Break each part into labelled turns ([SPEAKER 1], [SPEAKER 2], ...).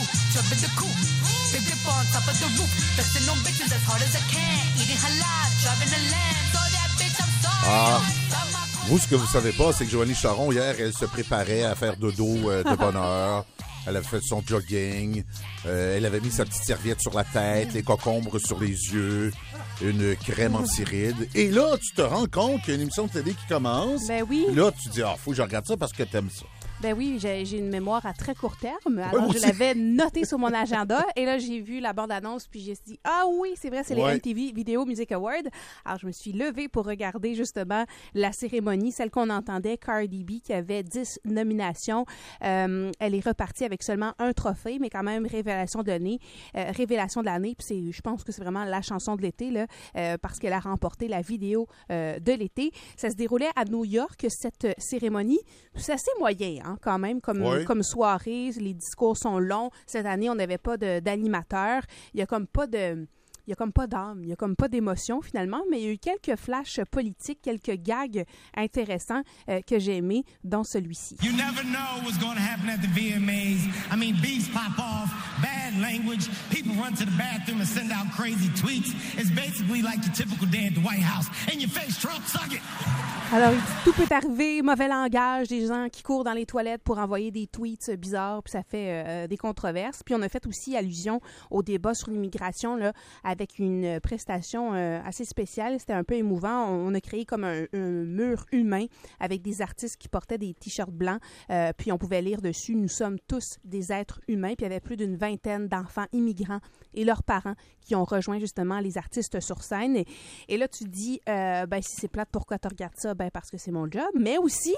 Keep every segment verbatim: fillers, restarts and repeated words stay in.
[SPEAKER 1] jump in the coop. Big dip on top of the roof. Flexing on bitches as hard as I can. Eating halal, driving a lamb. So that bitch, I'm sorry.
[SPEAKER 2] Ah. Vous, ce que vous savez pas, c'est que Joanie Charon, hier, elle se préparait à faire dodo euh, de bonne heure. Elle avait fait son jogging. Euh, elle avait mis sa petite serviette sur la tête, les concombres sur les yeux, une crème anti-rides. Et là, tu te rends compte qu'il y a une émission de télé qui commence.
[SPEAKER 3] Ben oui.
[SPEAKER 2] Là, tu dis, ah, faut que je regarde ça parce que t'aimes ça.
[SPEAKER 3] Ben oui, j'ai, j'ai une mémoire à très court terme. Alors, ouais, je l'avais noté sur mon agenda. Et là, j'ai vu la bande-annonce, puis j'ai dit, ah oui, c'est vrai, c'est les ouais. M T V Video Music Awards. Alors, je me suis levée pour regarder justement la cérémonie, celle qu'on entendait, Cardi B, qui avait dix nominations. Euh, elle est repartie avec seulement un trophée, mais quand même révélation de l'année. Euh, révélation de l'année, puis c'est, je pense que c'est vraiment la chanson de l'été, là, euh, parce qu'elle a remporté la vidéo euh, de l'été. Ça se déroulait à New York, cette cérémonie. C'est assez moyen, hein, quand même, comme, oui. comme soirée. Les discours sont longs. Cette année, on n'avait pas de, d'animateur. Il n'y a comme pas de... Il n'y a comme pas d'âme, il n'y a comme pas d'émotion finalement, mais il y a eu quelques flashs politiques, quelques gags intéressants euh, que j'ai aimés, dont celui-ci.
[SPEAKER 4] You never know what's going to happen at the V M As. I mean, beefs pop off, bad language, people run to the bathroom and send out crazy tweets. It's basically like your typical day at the White House. In your face, Trump, suck it!
[SPEAKER 3] Alors, il dit, tout peut arriver, mauvais langage, des gens qui courent dans les toilettes pour envoyer des tweets bizarres, puis ça fait euh, des controverses. Puis on a fait aussi allusion au débat sur l'immigration, là, avec une prestation euh, assez spéciale. C'était un peu émouvant. On, on a créé comme un, un mur humain avec des artistes qui portaient des t-shirts blancs, euh, puis on pouvait lire dessus « Nous sommes tous des êtres humains », puis il y avait plus d'une vingtaine d'enfants immigrants et leurs parents qui ont rejoint justement les artistes sur scène. Et, et là, tu dis, euh, ben si c'est plate, pourquoi tu regardes ça? Ben parce que c'est mon job. Mais aussi,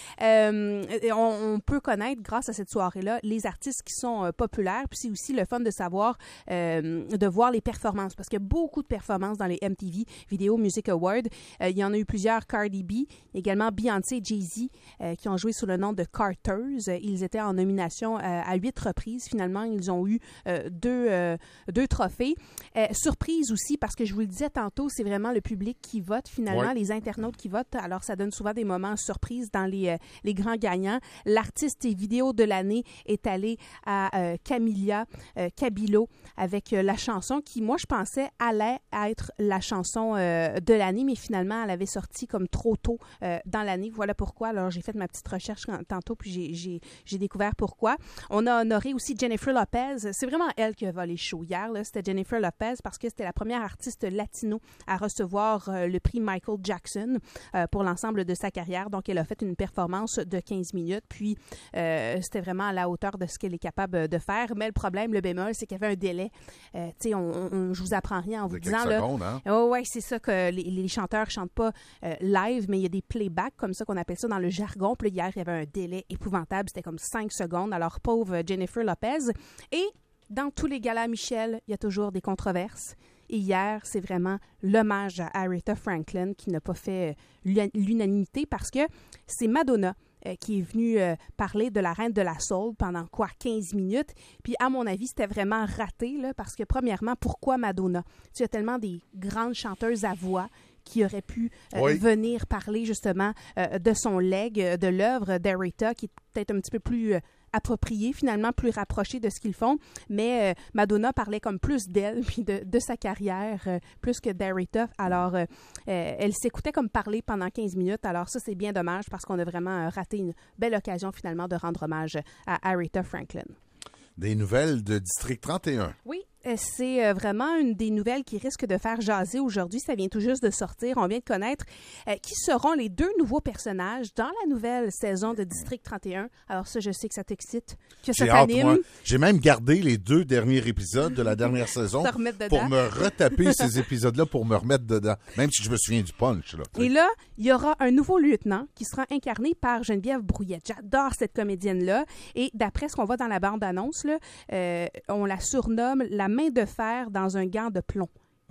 [SPEAKER 3] euh, on, on peut connaître, grâce à cette soirée-là, les artistes qui sont euh, populaires. Puis c'est aussi le fun de savoir, euh, de voir les performances. Parce qu'il y a beaucoup de performances dans les M T V Video Music Awards. Euh, il y en a eu plusieurs, Cardi B, également Beyoncé et Jay-Z, euh, qui ont joué sous le nom de Carters. Ils étaient en nomination euh, à huit reprises. Finalement, ils ont eu euh, deux, euh, deux trophées. Euh, surprise aussi, parce que je vous le disais tantôt, c'est vraiment le public qui vote, finalement, ouais. les internautes qui votent. Alors, ça donne souvent des moments surprises dans les, euh, les grands gagnants. L'artiste et vidéo de l'année est allé à euh, Camilla euh, Cabello avec euh, la chanson qui, moi, je pensais allait être la chanson euh, de l'année, mais finalement, elle avait sorti comme trop tôt euh, dans l'année. Voilà pourquoi. Alors, j'ai fait ma petite recherche tantôt, puis j'ai, j'ai, j'ai découvert pourquoi. On a honoré aussi Jennifer Lopez. C'est vraiment elle qui a volé le show hier, là. C'était Jennifer Lopez parce que c'était la première artiste latino à recevoir euh, le prix Michael Jackson euh, pour l'ensemble de sa carrière. Donc, elle a fait une performance de quinze minutes, puis euh, c'était vraiment à la hauteur de ce qu'elle est capable de faire. Mais le problème, le bémol, c'est qu'il y avait un délai. Euh, tu sais, on, on, je vous apprends rien en vous
[SPEAKER 2] de
[SPEAKER 3] disant...
[SPEAKER 2] Là, secondes, hein?
[SPEAKER 3] Oh, ouais, c'est ça que les, les chanteurs chantent pas euh, live, mais il y a des playbacks, comme ça qu'on appelle ça dans le jargon. Puis là, hier, il y avait un délai épouvantable. C'était comme cinq secondes. Alors, pauvre Jennifer Lopez. Et dans tous les galas Michel, il y a toujours des controverses. Et hier, c'est vraiment l'hommage à Aretha Franklin qui n'a pas fait euh, l'unanimité parce que c'est Madonna euh, qui est venue euh, parler de la reine de la soul pendant quoi, quinze minutes. Puis à mon avis, c'était vraiment raté là, parce que premièrement, pourquoi Madonna? Tu as tellement des grandes chanteuses à voix qui auraient pu euh, oui. venir parler justement euh, de son legs, de l'œuvre d'Aretha, qui est peut-être un petit peu plus... Euh, approprié, finalement, plus rapproché de ce qu'ils font. Mais euh, Madonna parlait comme plus d'elle, puis de, de sa carrière, euh, plus que d'Aretha. Alors, euh, euh, elle s'écoutait comme parler pendant quinze minutes. Alors ça, c'est bien dommage parce qu'on a vraiment raté une belle occasion, finalement, de rendre hommage à Aretha Franklin.
[SPEAKER 2] Des nouvelles de District trente et un.
[SPEAKER 3] Oui. C'est vraiment une des nouvelles qui risque de faire jaser aujourd'hui. Ça vient tout juste de sortir. On vient de connaître euh, qui seront les deux nouveaux personnages dans la nouvelle saison de District trente et un. Alors ça, je sais que ça t'excite, que ça
[SPEAKER 2] J'ai hâte,
[SPEAKER 3] t'anime.
[SPEAKER 2] moi. J'ai même gardé les deux derniers épisodes de la dernière saison pour me retaper ces épisodes-là, pour me remettre dedans, même si je me souviens du punch. Là,
[SPEAKER 3] et là, il y aura un nouveau lieutenant qui sera incarné par Geneviève Brouillette. J'adore cette comédienne-là. Et d'après ce qu'on voit dans la bande-annonce, là, euh, on la surnomme la main de fer dans un gant de plomb.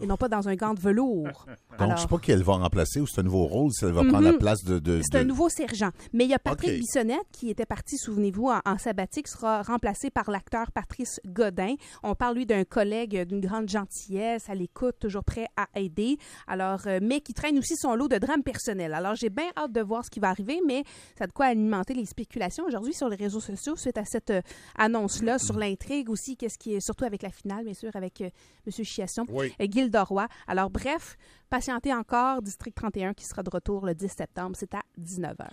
[SPEAKER 3] et non pas dans un gant de velours.
[SPEAKER 2] Donc,
[SPEAKER 3] Alors,
[SPEAKER 2] je sais pas qui elle va remplacer ou c'est un nouveau rôle, si elle va mm-hmm. prendre la place de... de
[SPEAKER 3] c'est
[SPEAKER 2] de...
[SPEAKER 3] un nouveau sergent. Mais il y a Patrick
[SPEAKER 2] okay.
[SPEAKER 3] Bissonnette qui était parti, souvenez-vous, en, en sabbatique, sera remplacé par l'acteur Patrice Godin. On parle, lui, d'un collègue d'une grande gentillesse, à l'écoute, toujours prêt à aider. Alors, euh, mais qui traîne aussi son lot de drames personnels. Alors, j'ai bien hâte de voir ce qui va arriver, mais ça a de quoi alimenter les spéculations aujourd'hui sur les réseaux sociaux suite à cette euh, annonce-là, sur l'intrigue aussi, qu'est-ce qui est, surtout avec la finale, bien sûr, avec euh, M. Chiasson
[SPEAKER 2] oui.
[SPEAKER 3] et Gilda Roy. Alors, bref, patientez encore, District trente et un qui sera de retour le dix septembre, c'est à dix-neuf heures.